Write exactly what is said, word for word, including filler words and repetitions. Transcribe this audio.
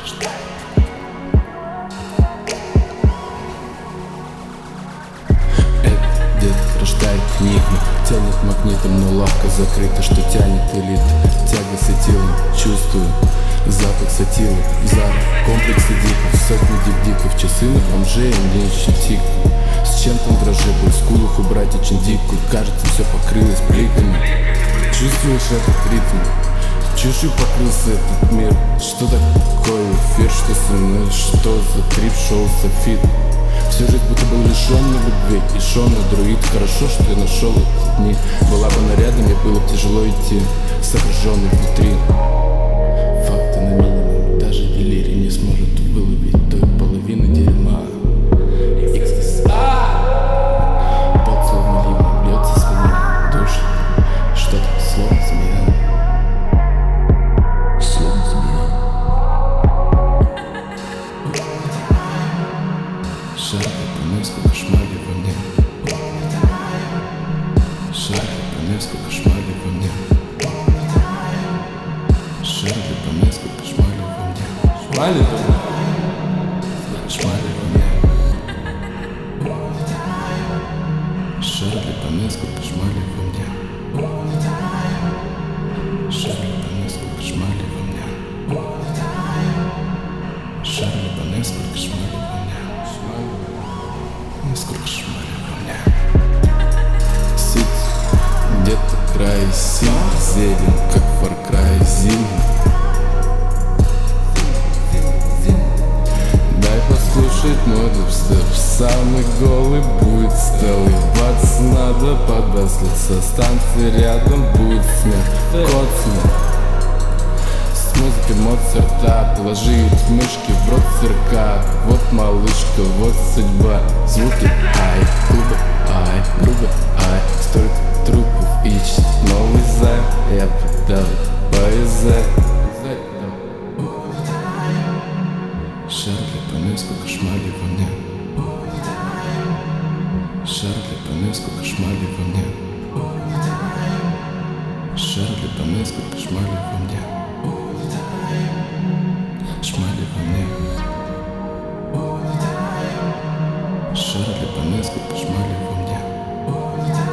Этот дед рождает книгу, тянет магнитом, но лавка закрыта. Что тянет элит, тяга сатилом, чувствую запах сатилы, зара, комплексы диков, сотни дик-диков, часы на бомжей, мне еще тик. С чем там дрожжи, боль в скулах у братья Чиндику, кажется, все покрылось плитами. Чувствуешь этот ритм? Чушью покрылся этот мир. Что такое эфир, что со мной, что за трип, шоу софит. Всю жизнь будто был лишённый любви и шонный друид. Хорошо, что я нашел эти дни. Была бы она рядом, мне было бы тяжело идти, сокрушенный внутри. Факты на минимум, даже делирий не сможет выловить той половины дерьма. Под словно ливнем льется свинья, душ. Что-то словно змея. Словно змея. Шарли по несколько шмали во мне. Шарли по несколько шмали во мне. Шарли по несколько шмали во мне. Шмали во мне. Шмали во мне. Шарли по несколько шмали во мне. Шарли по несколько шмали во мне. Шарли по несколько шмали во мне. Несколько шмали во мне. Сить где-то край сил, зелень, как в Far Cry зимний. Дай послушать мой дубстеп, самый голый будет стел. Ебаться надо, подослаться, станции рядом будет смех. Кот смех. С музыкой Моцарта, положи мышки в рот сырка. Вот малышка, вот судьба. Звуки ай, грубо, ай, грубо, ай. Столько трупов ищет новый займ. Я подал повязать. Шарли по несколько шмали во мне. Шарли по несколько шмали во мне. Шарли по несколько шмали во мне. Шмали во мне. Шарли по несколько шмали во мне.